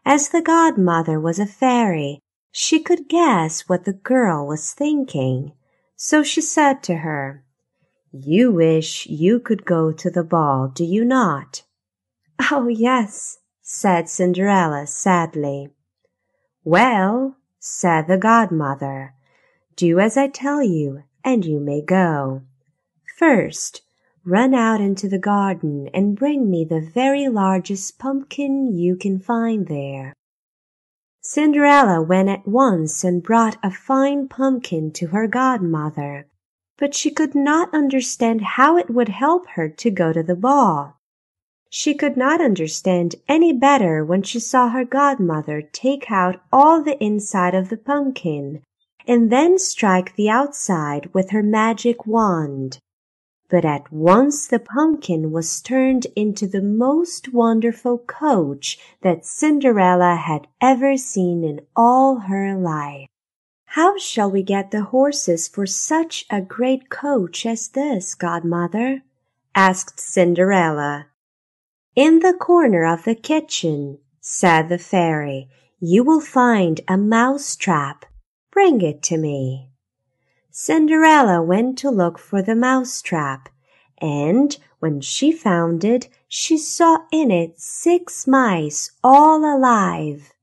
As the godmother was a fairy, she could guess what the girl was thinking. So she said to her, "You wish you could go to the ball, do you not?" "Oh, yes," said Cinderella sadly. "Well," said the godmother, "do as I tell you, and you may go. First, run out into the garden and bring me the very largest pumpkin you can find there." Cinderella went at once and brought a fine pumpkin to her godmother, but she could not understand how it would help her to go to the ball. She could not understand any better when she saw her godmother take out all the inside of the pumpkin and then strike the outside with her magic wand. But at once the pumpkin was turned into the most wonderful coach that Cinderella had ever seen in all her life. "How shall we get the horses for such a great coach as this, godmother?" asked Cinderella. "In the corner of the kitchen," said the fairy, "you will find a mouse trap. Bring it to me." Cinderella went to look for the mouse trap, and when she found it, she saw in it 6 mice all alive.